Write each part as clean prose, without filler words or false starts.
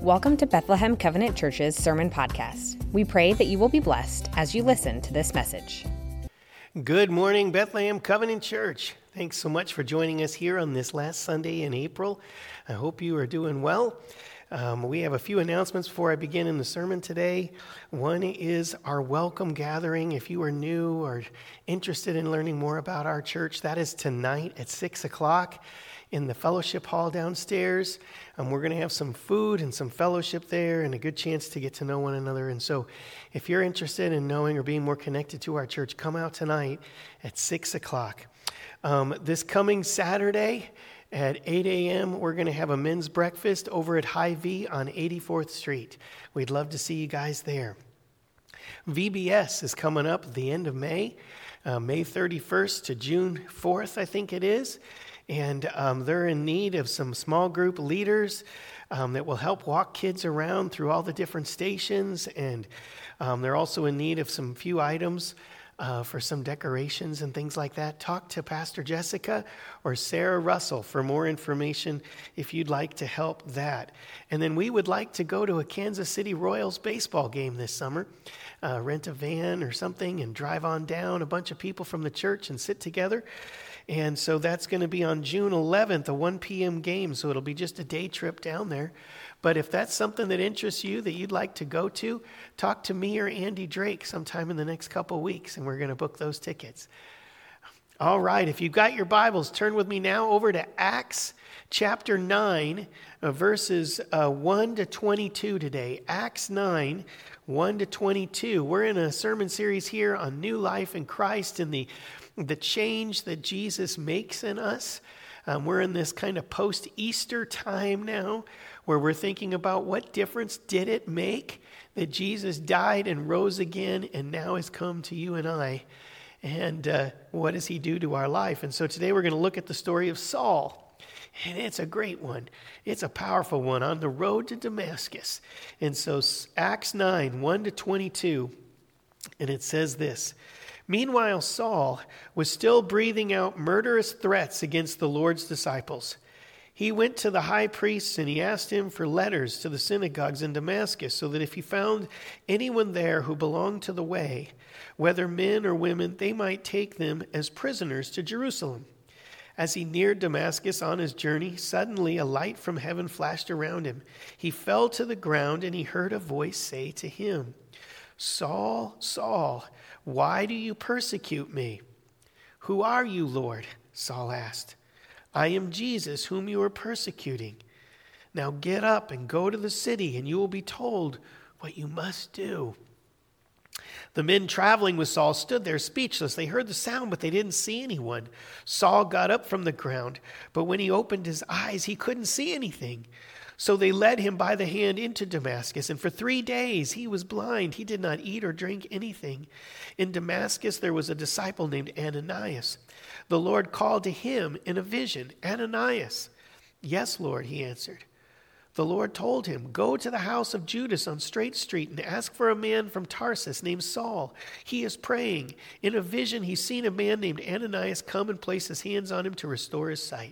Welcome to Bethlehem Covenant Church's Sermon Podcast. We pray that you will be blessed as you listen to this message. Good morning, Bethlehem Covenant Church. Thanks so much for joining us here on this last Sunday in April. I hope you are doing well. We have a few announcements before I begin in the sermon today. One is our welcome gathering. If you are new or interested in learning more about our church, that is tonight at 6 o'clock in the fellowship hall downstairs. We're going to have some food and some fellowship there and a good chance to get to know one another. And so if you're interested in knowing or being more connected to our church, come out tonight at 6 o'clock. This coming Saturday at 8 a.m., we're going to have a men's breakfast over at Hy-Vee on 84th Street. We'd love to see you guys there. VBS is coming up at the end of May, May 31st to June 4th, I think it is. And they're in need of some small group leaders that will help walk kids around through all the different stations. And they're also in need of some few items for some decorations and things like that. Talk to Pastor Jessica or Sarah Russell for more information if you'd like to help that. And then we would like to go to a Kansas City Royals baseball game this summer. Rent a van or something and drive on down, a bunch of people from the church, and sit together. And so that's going to be on June 11th, a 1 p.m. game, so it'll be just a day trip down there. But if that's something that interests you that you'd like to go to, talk to me or Andy Drake sometime in the next couple weeks, and we're going to book those tickets. All right, if you've got your Bibles, turn with me now over to Acts chapter 9, verses 1 to 22 today. Acts 9, 1 to 22. We're in a sermon series here on new life in Christ and the change that Jesus makes in us. We're in this kind of post-Easter time now where we're thinking about what difference did it make that Jesus died and rose again and now has come to you and I. And what does he do to our life? And so today we're going to look at the story of Saul. And it's a great one. It's a powerful one on the road to Damascus. And so Acts 9, 1 to 22, and it says this. Meanwhile, Saul was still breathing out murderous threats against the Lord's disciples. He went to the high priest and he asked him for letters to the synagogues in Damascus so that if he found anyone there who belonged to the way, whether men or women, they might take them as prisoners to Jerusalem. As he neared Damascus on his journey, suddenly a light from heaven flashed around him. He fell to the ground and he heard a voice say to him, Saul, Saul, why do you persecute me? Who are you, Lord? Saul asked. I am Jesus, whom you are persecuting. Now get up and go to the city, and you will be told what you must do. The men traveling with Saul stood there speechless. They heard the sound, but they didn't see anyone. Saul got up from the ground, but when he opened his eyes, he couldn't see anything. So they led him by the hand into Damascus, and for 3 days he was blind. He did not eat or drink anything. In Damascus there was a disciple named Ananias. The Lord called to him in a vision, Ananias. Yes, Lord, he answered. The Lord told him, go to the house of Judas on Straight Street and ask for a man from Tarsus named Saul. He is praying. In a vision he's seen a man named Ananias come and place his hands on him to restore his sight.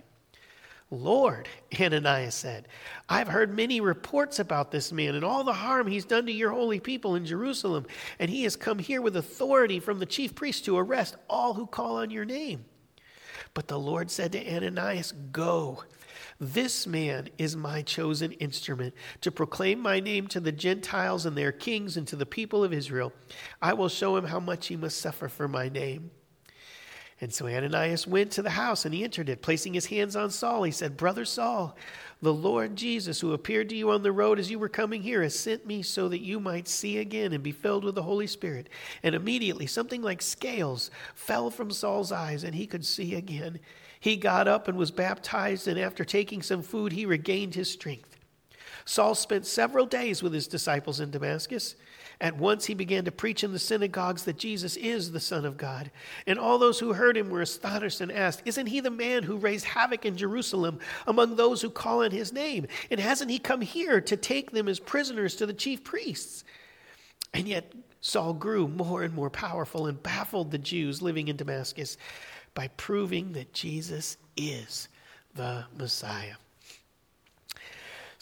Lord, Ananias said, I've heard many reports about this man and all the harm he's done to your holy people in Jerusalem, and he has come here with authority from the chief priest to arrest all who call on your name. But the Lord said to Ananias, go. This man is my chosen instrument to proclaim my name to the Gentiles and their kings and to the people of Israel. I will show him how much he must suffer for my name. And so Ananias went to the house and he entered it. Placing his hands on Saul, he said, Brother Saul, the Lord Jesus, who appeared to you on the road as you were coming here, has sent me so that you might see again and be filled with the Holy Spirit. And immediately something like scales fell from Saul's eyes and he could see again. He got up and was baptized, and after taking some food, he regained his strength. Saul spent several days with his disciples in Damascus. At once he began to preach in the synagogues that Jesus is the Son of God. And all those who heard him were astonished and asked, isn't he the man who raised havoc in Jerusalem among those who call on his name? And hasn't he come here to take them as prisoners to the chief priests? And yet Saul grew more and more powerful and baffled the Jews living in Damascus by proving that Jesus is the Messiah.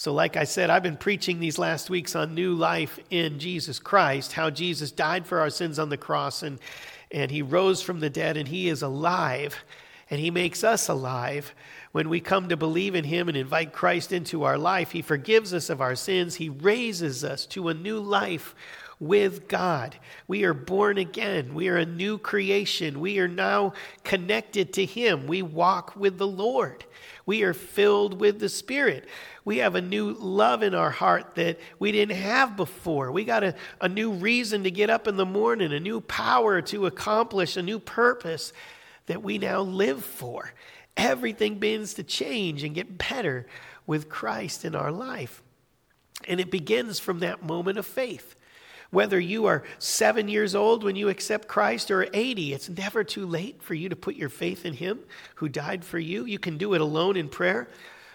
So like I said, I've been preaching these last weeks on new life in Jesus Christ, how Jesus died for our sins on the cross and he rose from the dead and he is alive and he makes us alive. When we come to believe in him and invite Christ into our life, he forgives us of our sins. He raises us to a new life with God. We are born again. We are a new creation. We are now connected to him. We walk with the Lord. We are filled with the Spirit. We have a new love in our heart that we didn't have before. We got a new reason to get up in the morning, a new power to accomplish, a new purpose that we now live for. Everything begins to change and get better with Christ in our life. And it begins from that moment of faith. Whether you are 7 years old when you accept Christ or 80, it's never too late for you to put your faith in him who died for you. You can do it alone in prayer,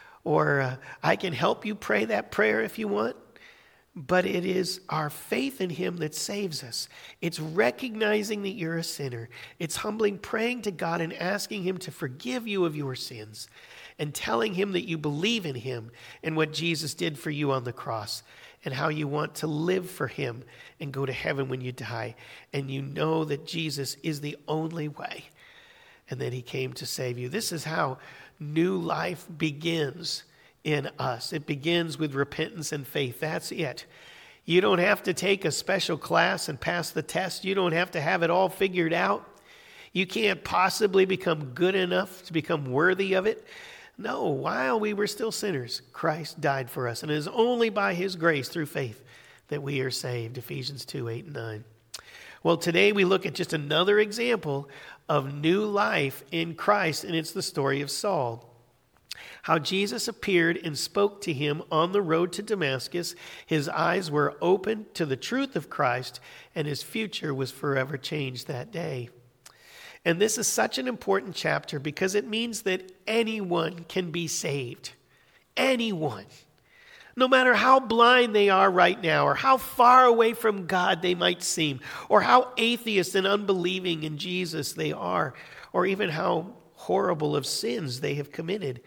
or I can help you pray that prayer if you want. But it is our faith in him that saves us. It's recognizing that you're a sinner. It's humbling, praying to God and asking him to forgive you of your sins and telling him that you believe in him and what Jesus did for you on the cross and how you want to live for him and go to heaven when you die. And you know that Jesus is the only way and that he came to save you. This is how new life begins in us. It begins with repentance and faith. That's it. You don't have to take a special class and pass the test. You don't have to have it all figured out. You can't possibly become good enough to become worthy of it. No, while we were still sinners, Christ died for us. And it is only by his grace through faith that we are saved. Ephesians 2:8-9. Well, today we look at just another example of new life in Christ, and it's the story of Saul. How Jesus appeared and spoke to him on the road to Damascus. His eyes were opened to the truth of Christ, and his future was forever changed that day. And this is such an important chapter because it means that anyone can be saved. Anyone. No matter how blind they are right now, or how far away from God they might seem, or how atheist and unbelieving in Jesus they are, or even how horrible of sins they have committed.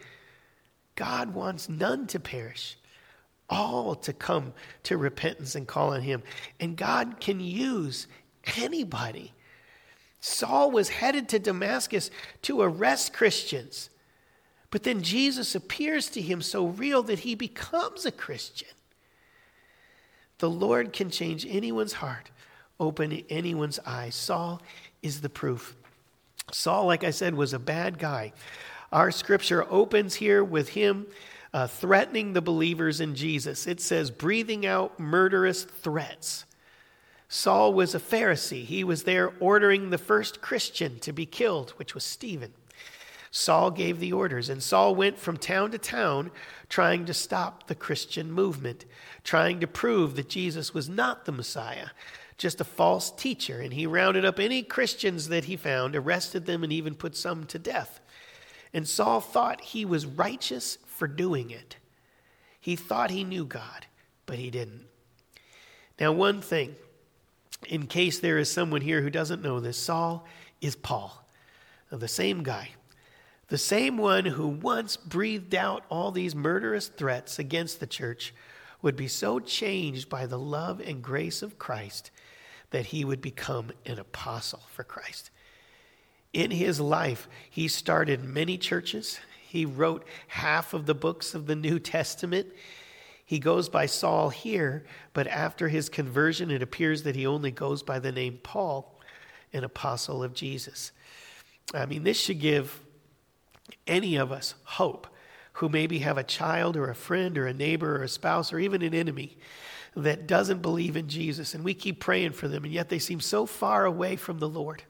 God wants none to perish, all to come to repentance and call on him. And God can use anybody. Saul was headed to Damascus to arrest Christians, but then Jesus appears to him so real that he becomes a Christian. The Lord can change anyone's heart, open anyone's eyes. Saul is the proof. Saul, like I said, was a bad guy. Our scripture opens here with him threatening the believers in Jesus. It says, breathing out murderous threats. Saul was a Pharisee. He was there ordering the first Christian to be killed, which was Stephen. Saul gave the orders, and Saul went from town to town trying to stop the Christian movement, trying to prove that Jesus was not the Messiah, just a false teacher. And he rounded up any Christians that he found, arrested them, and even put some to death. And Saul thought he was righteous for doing it. He thought he knew God, but he didn't. Now, one thing, in case there is someone here who doesn't know this, Saul is Paul, the same guy, the same one who once breathed out all these murderous threats against the church, would be so changed by the love and grace of Christ that he would become an apostle for Christ. In his life, he started many churches. He wrote half of the books of the New Testament. He goes by Saul here, but after his conversion, it appears that he only goes by the name Paul, an apostle of Jesus. I mean, this should give any of us hope who maybe have a child or a friend or a neighbor or a spouse or even an enemy that doesn't believe in Jesus. And we keep praying for them, and yet they seem so far away from the Lord.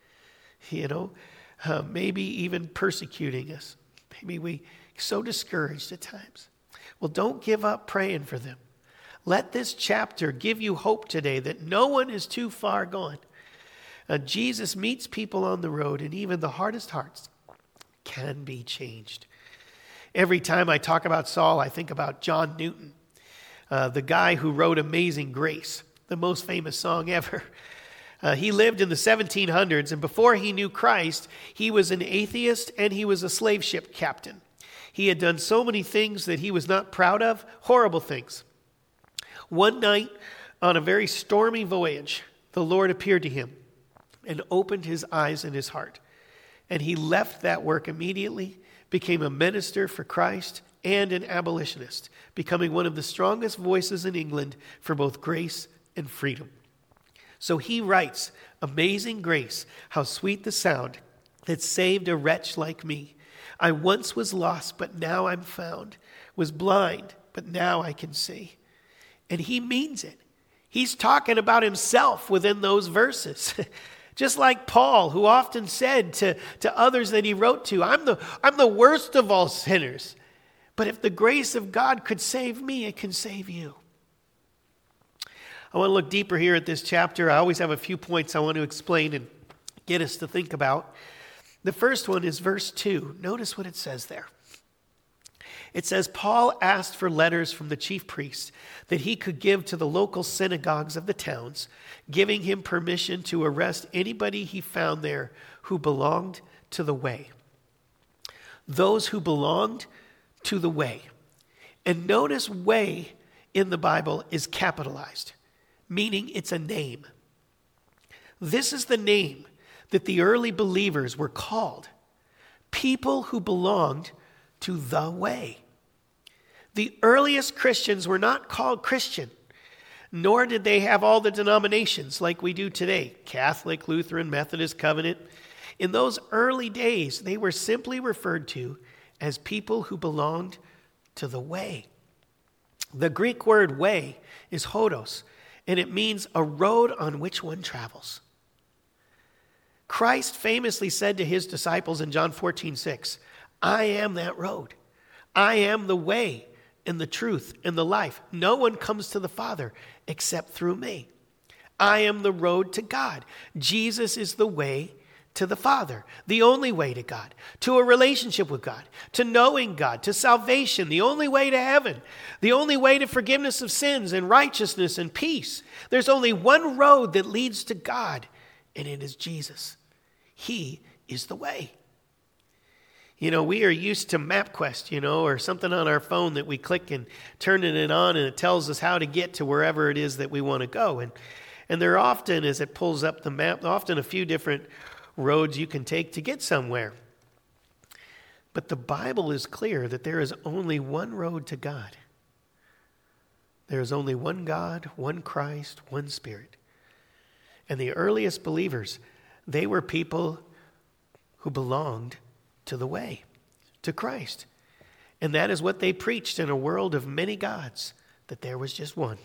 Maybe even persecuting us. Maybe we so discouraged at times. Well, don't give up praying for them. Let this chapter give you hope today that no one is too far gone. Jesus meets people on the road, and even the hardest hearts can be changed. Every time I talk about Saul, I think about John Newton, the guy who wrote Amazing Grace, the most famous song ever. He lived in the 1700s, and before he knew Christ, he was an atheist and he was a slave ship captain. He had done so many things that he was not proud of, horrible things. One night, on a very stormy voyage, the Lord appeared to him and opened his eyes and his heart. And he left that work immediately, became a minister for Christ and an abolitionist, becoming one of the strongest voices in England for both grace and freedom. So he writes, "Amazing grace, how sweet the sound that saved a wretch like me. I once was lost, but now I'm found, was blind, but now I can see." And he means it. He's talking about himself within those verses. Just like Paul, who often said to others that he wrote to, I'm the worst of all sinners. But if the grace of God could save me, it can save you. I want to look deeper here at this chapter. I always have a few points I want to explain and get us to think about. The first one is verse 2. Notice what it says there. It says, Paul asked for letters from the chief priest that he could give to the local synagogues of the towns, giving him permission to arrest anybody he found there who belonged to the way. Those who belonged to the way. And notice way in the Bible is capitalized, meaning it's a name. This is the name that the early believers were called. People who belonged to the way. The earliest Christians were not called Christian, nor did they have all the denominations like we do today, Catholic, Lutheran, Methodist, Covenant. In those early days, they were simply referred to as people who belonged to the way. The Greek word way is hodos, and it means a road on which one travels. Christ famously said to his disciples in John 14:6, I am that road. I am the way and the truth and the life. No one comes to the Father except through me. I am the road to God. Jesus is the way to the Father, the only way to God, to a relationship with God, to knowing God, to salvation, the only way to heaven, the only way to forgiveness of sins and righteousness and peace. There's only one road that leads to God, and it is Jesus. He is the way. You know, we are used to MapQuest, or something on our phone that we click and turning it on, and it tells us how to get to wherever it is that we want to go. And there are often, as it pulls up the map, often a few different roads you can take to get somewhere. But the Bible is clear that there is only one road to God. There is only one God, one Christ, one Spirit. And the earliest believers, they were people who belonged to the way, to Christ. And that is what they preached in a world of many gods, that there was just one.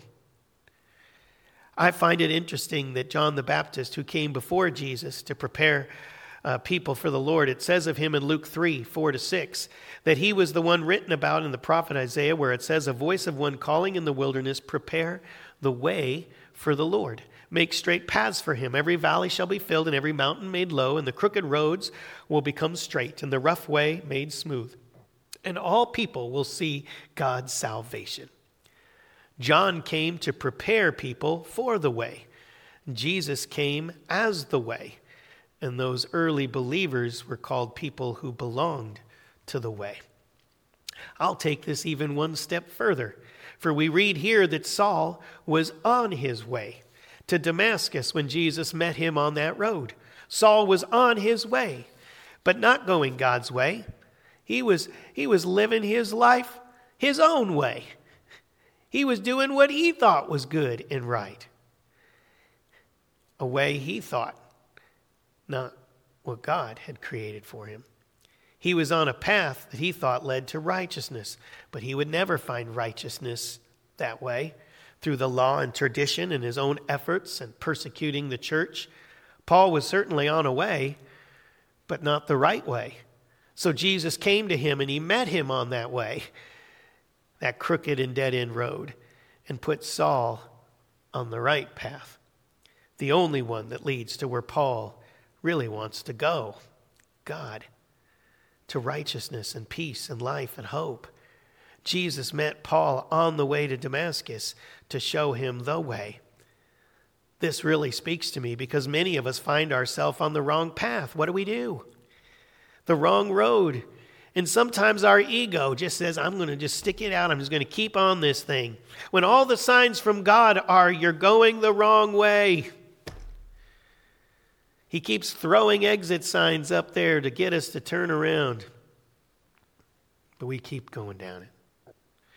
I find it interesting that John the Baptist, who came before Jesus to prepare people for the Lord, it says of him in Luke 3:4-6, that he was the one written about in the prophet Isaiah, where it says, a voice of one calling in the wilderness, prepare the way for the Lord. Make straight paths for him. Every valley shall be filled and every mountain made low, and the crooked roads will become straight and the rough way made smooth. And all people will see God's salvation. John came to prepare people for the way. Jesus came as the way. And those early believers were called people who belonged to the way. I'll take this even one step further. For we read here that Saul was on his way to Damascus when Jesus met him on that road. Saul was on his way, but not going God's way. He was living his life his own way. He was doing what he thought was good and right. A way he thought, not what God had created for him. He was on a path that he thought led to righteousness, but he would never find righteousness that way, through the law and tradition and his own efforts and persecuting the church. Paul was certainly on a way, but not the right way. So Jesus came to him and he met him on that way, that crooked and dead-end road, and put Saul on the right path, the only one that leads to where Paul really wants to go, God, to righteousness and peace and life and hope. Jesus met Paul on the way to Damascus to show him the way. This really speaks to me because many of us find ourselves on the wrong path. What do? The wrong road. And sometimes our ego just says, I'm going to just stick it out. I'm just going to keep on this thing. When all the signs from God are, you're going the wrong way. He keeps throwing exit signs up there to get us to turn around. But we keep going down it.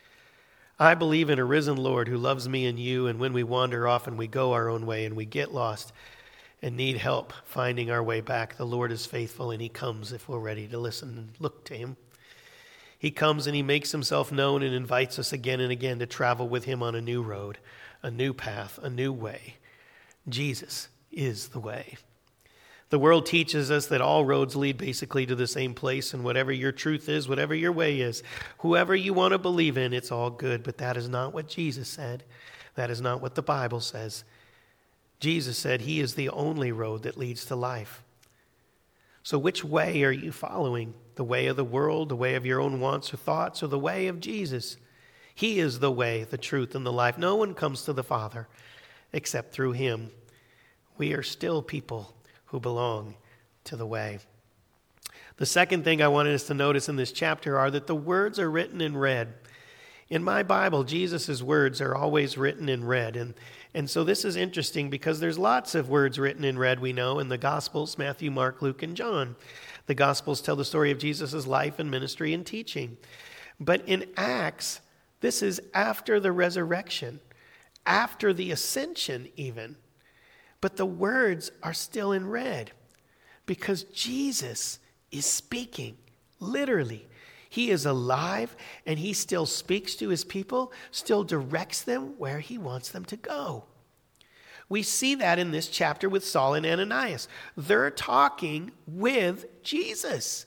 I believe in a risen Lord who loves me and you, and when we wander off and we go our own way and we get lost and need help finding our way back, the Lord is faithful and he comes if we're ready to listen and look to him. He comes and he makes himself known and invites us again and again to travel with him on a new road, a new path, a new way. Jesus is the way. The world teaches us that all roads lead basically to the same place, and whatever your truth is, whatever your way is, whoever you want to believe in, it's all good. But that is not what Jesus said. That is not what the Bible says. Jesus said he is the only road that leads to life. So which way are you following? The way of the world, the way of your own wants or thoughts, or the way of Jesus? He is the way, the truth, and the life. No one comes to the Father except through him. We are still people who belong to the way. The second thing I wanted us to notice in this chapter are that the words are written in red. In my Bible, Jesus' words are always written in red. And so this is interesting because there's lots of words written in red, we know, in the Gospels, Matthew, Mark, Luke, and John. The Gospels tell the story of Jesus' life and ministry and teaching. But in Acts, this is after the resurrection, after the ascension even. But the words are still in red because Jesus is speaking, literally. He is alive and he still speaks to his people, still directs them where he wants them to go. We see that in this chapter with Saul and Ananias. They're talking with Jesus.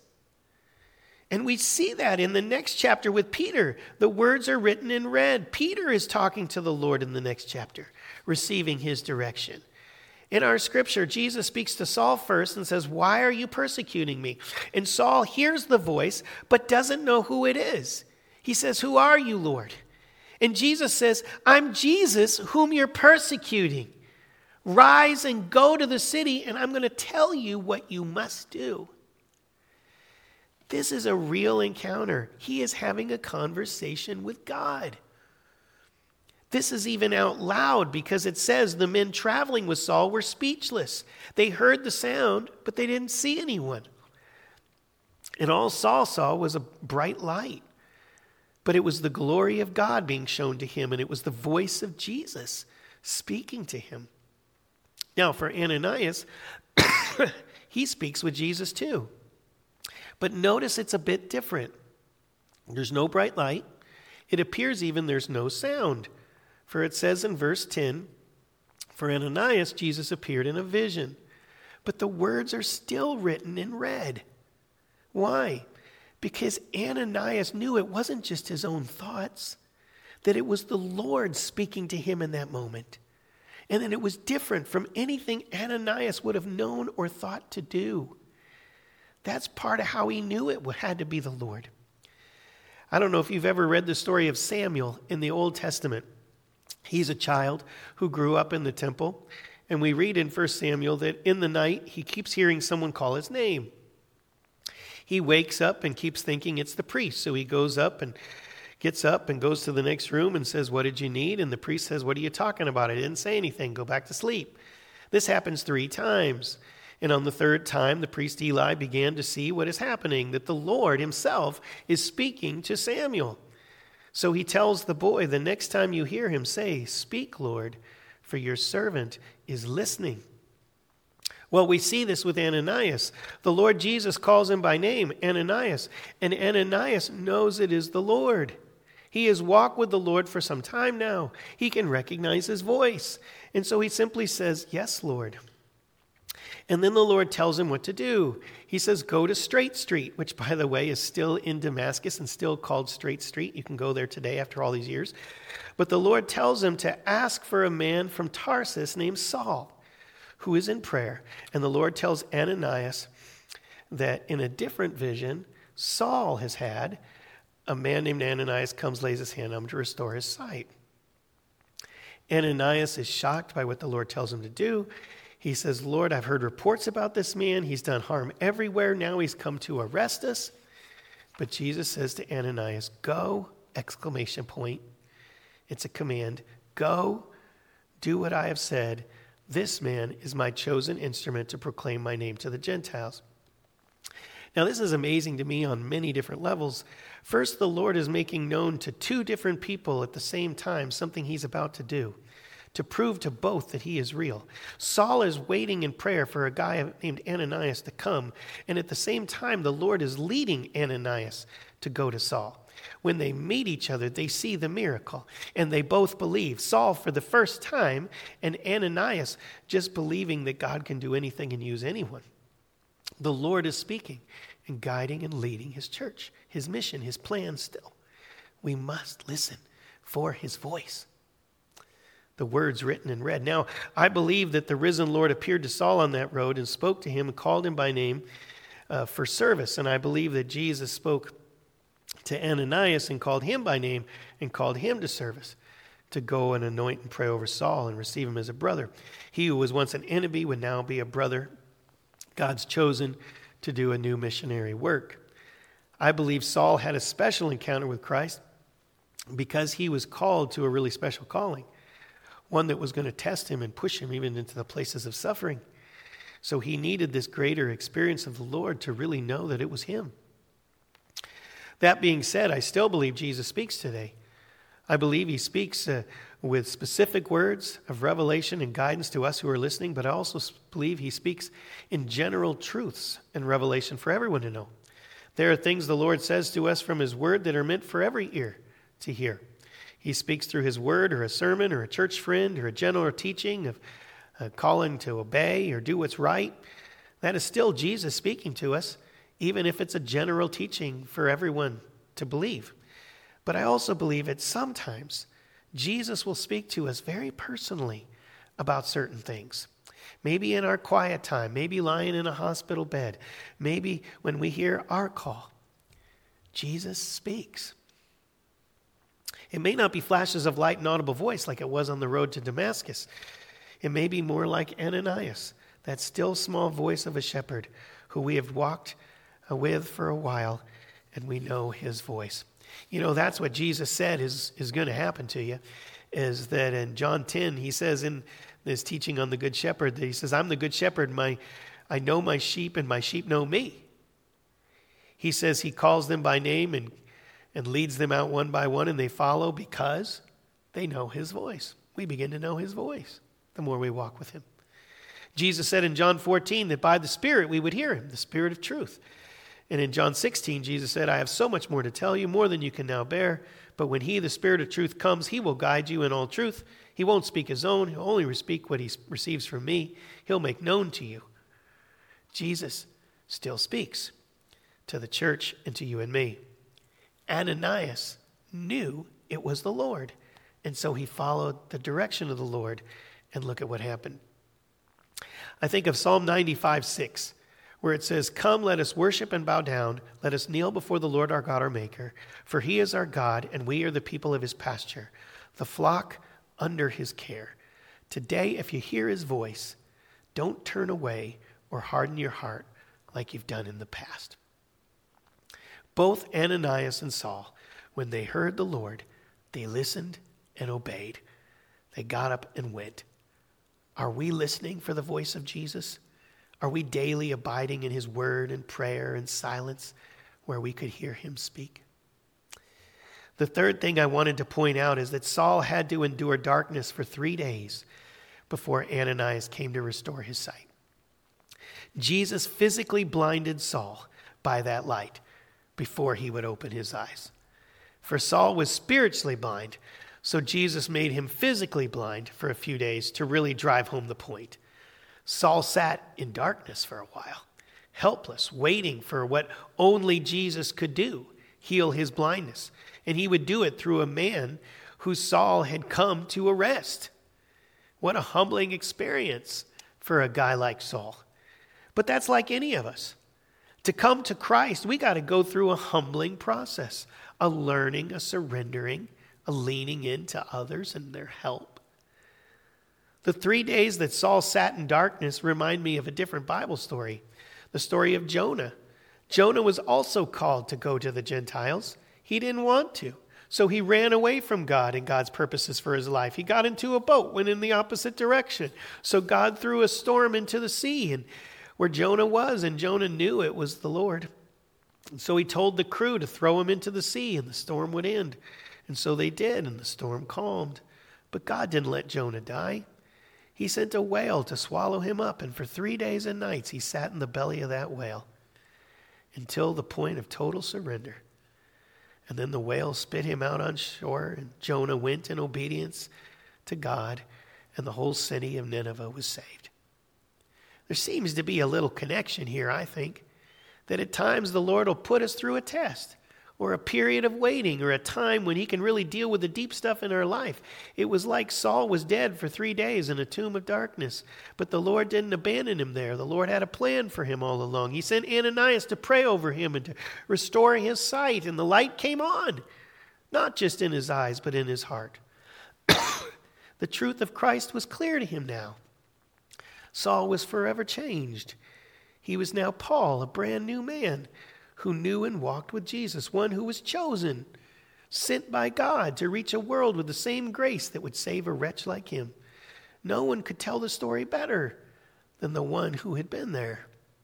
And we see that in the next chapter with Peter. The words are written in red. Peter is talking to the Lord in the next chapter, receiving his direction. In our scripture, Jesus speaks to Saul first and says, "Why are you persecuting me?" And Saul hears the voice, but doesn't know who it is. He says, "Who are you, Lord?" And Jesus says, "I'm Jesus whom you're persecuting. Rise and go to the city, and I'm going to tell you what you must do." This is a real encounter. He is having a conversation with God. This is even out loud because it says the men traveling with Saul were speechless. They heard the sound, but they didn't see anyone. And all Saul saw was a bright light. But it was the glory of God being shown to him, and it was the voice of Jesus speaking to him. Now, for Ananias, he speaks with Jesus too. But notice it's a bit different. There's no bright light. It appears even there's no sound. For it says in verse 10, for Ananias, Jesus appeared in a vision. But the words are still written in red. Why? Because Ananias knew it wasn't just his own thoughts, that it was the Lord speaking to him in that moment. And that it was different from anything Ananias would have known or thought to do. That's part of how he knew it had to be the Lord. I don't know if you've ever read the story of Samuel in the Old Testament. He's a child who grew up in the temple. And we read in 1 Samuel that in the night, he keeps hearing someone call his name. He wakes up and keeps thinking it's the priest. So he gets up and goes to the next room and says, "What did you need?" And the priest says, "What are you talking about? I didn't say anything. Go back to sleep." This happens 3 times. And on the 3rd time, the priest Eli began to see what is happening, that the Lord himself is speaking to Samuel. So he tells the boy, the next time you hear him say, "Speak, Lord, for your servant is listening." Well, we see this with Ananias. The Lord Jesus calls him by name, Ananias, and Ananias knows it is the Lord. He has walked with the Lord for some time now. He can recognize his voice. And so he simply says, "Yes, Lord." And then the Lord tells him what to do. He says, "Go to Straight Street," which, by the way, is still in Damascus and still called Straight Street. You can go there today after all these years. But the Lord tells him to ask for a man from Tarsus named Saul, who is in prayer. And the Lord tells Ananias that in a different vision, Saul has had, a man named Ananias comes, lays his hand on him to restore his sight. Ananias is shocked by what the Lord tells him to do. He says, "Lord, I've heard reports about this man. He's done harm everywhere. Now he's come to arrest us." But Jesus says to Ananias, go, exclamation point. It's a command. Go, do what I have said. This man is my chosen instrument to proclaim my name to the Gentiles. Now, this is amazing to me on many different levels. First, the Lord is making known to two different people at the same time something he's about to do, to prove to both that he is real. Saul is waiting in prayer for a guy named Ananias to come, and at the same time, the Lord is leading Ananias to go to Saul. When they meet each other, they see the miracle, and they both believe. Saul for the first time, and Ananias just believing that God can do anything and use anyone. The Lord is speaking and guiding and leading his church, his mission, his plan still. We must listen for his voice. The words written and read. Now, I believe that the risen Lord appeared to Saul on that road and spoke to him and called him by name for service. And I believe that Jesus spoke to Ananias and called him by name and called him to service, to go and anoint and pray over Saul and receive him as a brother. He who was once an enemy would now be a brother, God's chosen to do a new missionary work. I believe Saul had a special encounter with Christ because he was called to a really special calling, one that was going to test him and push him even into the places of suffering. So he needed this greater experience of the Lord to really know that it was him. That being said, I still believe Jesus speaks today. I believe he speaks with specific words of revelation and guidance to us who are listening, but I also believe he speaks in general truths and revelation for everyone to know. There are things the Lord says to us from his word that are meant for every ear to hear. He speaks through his word or a sermon or a church friend or a general teaching of calling to obey or do what's right. That is still Jesus speaking to us, even if it's a general teaching for everyone to believe. But I also believe that sometimes Jesus will speak to us very personally about certain things. Maybe in our quiet time, maybe lying in a hospital bed, maybe when we hear our call. Jesus speaks. It may not be flashes of light and audible voice like it was on the road to Damascus. It may be more like Ananias, that still small voice of a shepherd who we have walked with for a while, and we know his voice. You know, that's what Jesus said is going to happen to you, is that in John 10, he says in this teaching on the Good Shepherd, that he says, I'm the Good Shepherd, I know my sheep and my sheep know me. He says he calls them by name and leads them out one by one, and they follow because they know his voice. We begin to know his voice the more we walk with him. Jesus said in John 14 that by the Spirit we would hear him, the Spirit of truth. And in John 16, Jesus said, I have so much more to tell you, more than you can now bear. But when he, the Spirit of truth, comes, he will guide you in all truth. He won't speak his own. He'll only speak what he receives from me. He'll make known to you. Jesus still speaks to the church and to you and me. Ananias knew it was the Lord, and so he followed the direction of the Lord, and look at what happened. I think of Psalm 95:6, where it says, come, let us worship and bow down. Let us kneel before the Lord our God, our Maker. For he is our God, and we are the people of his pasture, the flock under his care. Today, if you hear his voice, don't turn away or harden your heart like you've done in the past. Both Ananias and Saul, when they heard the Lord, they listened and obeyed. They got up and went. Are we listening for the voice of Jesus? Are we daily abiding in his word and prayer and silence where we could hear him speak? The third thing I wanted to point out is that Saul had to endure darkness for 3 days before Ananias came to restore his sight. Jesus physically blinded Saul by that light before he would open his eyes. For Saul was spiritually blind, so Jesus made him physically blind for a few days to really drive home the point. Saul sat in darkness for a while, helpless, waiting for what only Jesus could do, heal his blindness. And he would do it through a man who Saul had come to arrest. What a humbling experience for a guy like Saul. But that's like any of us. To come to Christ, we got to go through a humbling process, a learning, a surrendering, a leaning into others and their help. The 3 days that Saul sat in darkness remind me of a different Bible story, the story of Jonah. Jonah was also called to go to the Gentiles. He didn't want to. So he ran away from God and God's purposes for his life. He got into a boat, went in the opposite direction. So God threw a storm into the sea and where Jonah was, and Jonah knew it was the Lord. And so he told the crew to throw him into the sea and the storm would end. And so they did, and the storm calmed. But God didn't let Jonah die. He sent a whale to swallow him up, and for 3 days and nights he sat in the belly of that whale until the point of total surrender. And then the whale spit him out on shore, and Jonah went in obedience to God, and the whole city of Nineveh was saved. There seems to be a little connection here, I think, that at times the Lord will put us through a test or a period of waiting or a time when he can really deal with the deep stuff in our life. It was like Saul was dead for 3 days in a tomb of darkness, but the Lord didn't abandon him there. The Lord had a plan for him all along. He sent Ananias to pray over him and to restore his sight, and the light came on, not just in his eyes, but in his heart. The truth of Christ was clear to him now. Saul was forever changed. He was now Paul, a brand new man who knew and walked with Jesus, one who was chosen, sent by God to reach a world with the same grace that would save a wretch like him. No one could tell the story better than the one who had been there.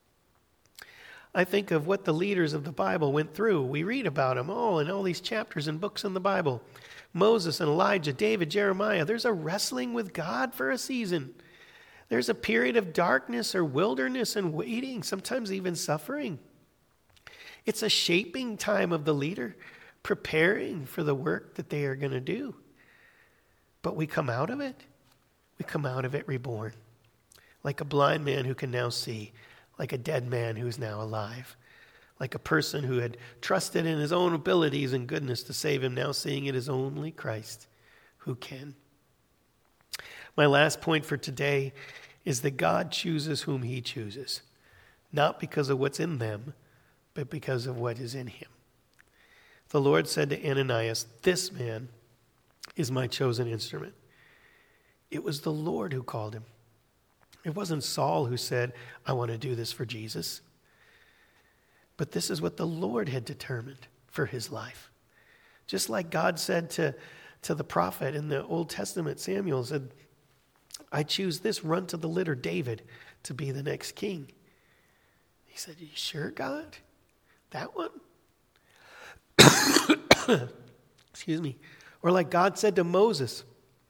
I think of what the leaders of the Bible went through. We read about them all in all these chapters and books in the Bible. Moses and Elijah, David, Jeremiah. There's a wrestling with God for a season. There's a period of darkness or wilderness and waiting, sometimes even suffering. It's a shaping time of the leader, preparing for the work that they are going to do. But we come out of it. We come out of it reborn. Like a blind man who can now see. Like a dead man who is now alive. Like a person who had trusted in his own abilities and goodness to save him, now seeing it is only Christ who can. My last point for today is that God chooses whom he chooses. Not because of what's in them, but because of what is in him. The Lord said to Ananias, "This man is my chosen instrument." It was the Lord who called him. It wasn't Saul who said, "I want to do this for Jesus." But this is what the Lord had determined for his life. Just like God said to the prophet in the Old Testament, Samuel said, "I choose this runt of the litter, David, to be the next king." He said, "Are you sure, God? That one?" Excuse me. Or like God said to Moses,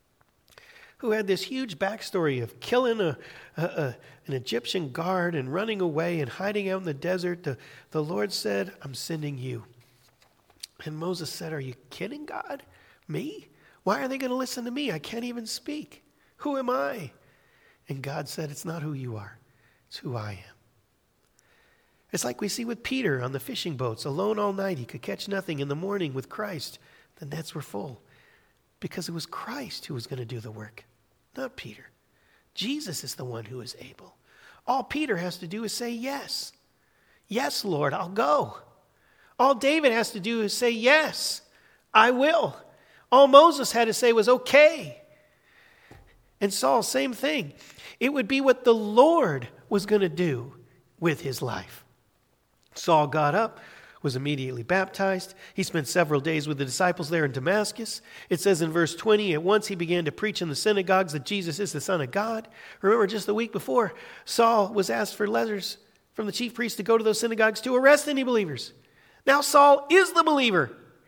who had this huge backstory of killing an Egyptian guard and running away and hiding out in the desert. The Lord said, "I'm sending you." And Moses said, "Are you kidding, God? Me? Why are they going to listen to me? I can't even speak. Who am I?" And God said, "It's not who you are. It's who I am." It's like we see with Peter on the fishing boats, alone all night. He could catch nothing. In the morning with Christ, the nets were full. Because it was Christ who was going to do the work, not Peter. Jesus is the one who is able. All Peter has to do is say yes. "Yes, Lord, I'll go." All David has to do is say, "Yes, I will." All Moses had to say was, "Okay." And Saul, same thing. It would be what the Lord was going to do with his life. Saul got up, was immediately baptized. He spent several days with the disciples there in Damascus. It says in verse 20, at once he began to preach in the synagogues that Jesus is the Son of God. Remember, just the week before, Saul was asked for letters from the chief priests to go to those synagogues to arrest any believers. Now Saul is the believer.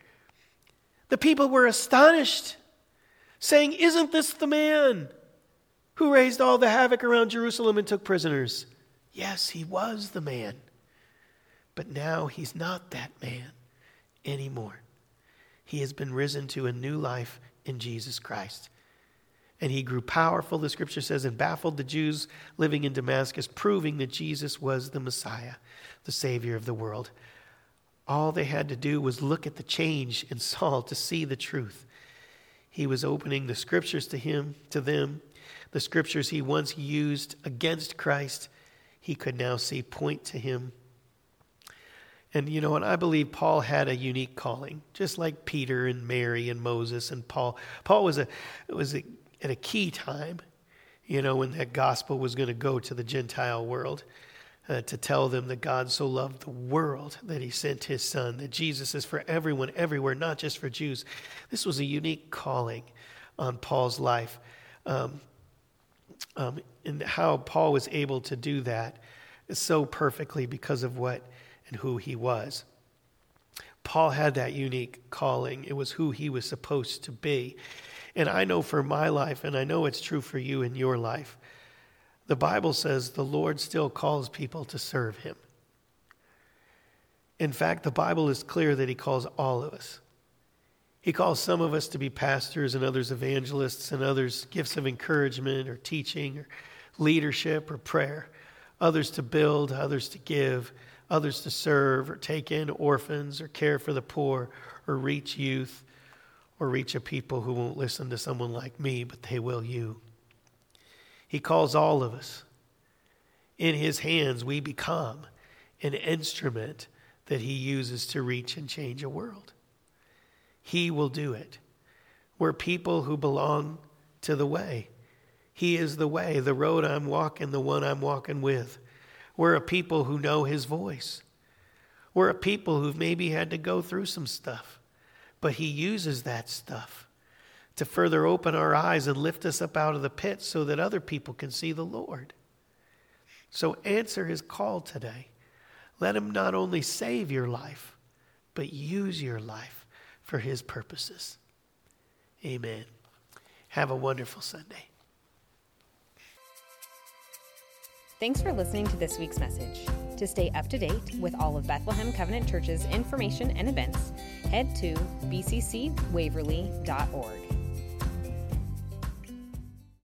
The people were astonished, saying, "Isn't this the man who raised all the havoc around Jerusalem and took prisoners?" Yes, he was the man. But now he's not that man anymore. He has been risen to a new life in Jesus Christ. And he grew powerful, the scripture says, and baffled the Jews living in Damascus, proving that Jesus was the Messiah, the Savior of the world. All they had to do was look at the change in Saul to see the truth. He was opening the scriptures to them, the scriptures he once used against Christ. He could now see point to him. And you know what? I believe Paul had a unique calling, just like Peter and Mary and Moses and Paul. Paul was at a key time, when that gospel was going to go to the Gentile world. to tell them that God so loved the world that he sent his son, that Jesus is for everyone, everywhere, not just for Jews. This was a unique calling on Paul's life. And how Paul was able to do that is so perfectly because of what and who he was. Paul had that unique calling. It was who he was supposed to be. And I know for my life, and I know it's true for you in your life, the Bible says the Lord still calls people to serve him. In fact, the Bible is clear that he calls all of us. He calls some of us to be pastors and others evangelists and others gifts of encouragement or teaching or leadership or prayer. Others to build, others to give, others to serve or take in orphans or care for the poor or reach youth or reach a people who won't listen to someone like me, but they will you. He calls all of us. In his hands, we become an instrument that he uses to reach and change a world. He will do it. We're people who belong to the way. He is the way, the road I'm walking, the one I'm walking with. We're a people who know his voice. We're a people who've maybe had to go through some stuff, but he uses that stuff to further open our eyes and lift us up out of the pit so that other people can see the Lord. So answer his call today. Let him not only save your life, but use your life for his purposes. Amen. Have a wonderful Sunday. Thanks for listening to this week's message. To stay up to date with all of Bethlehem Covenant Church's information and events, head to bccwaverly.org.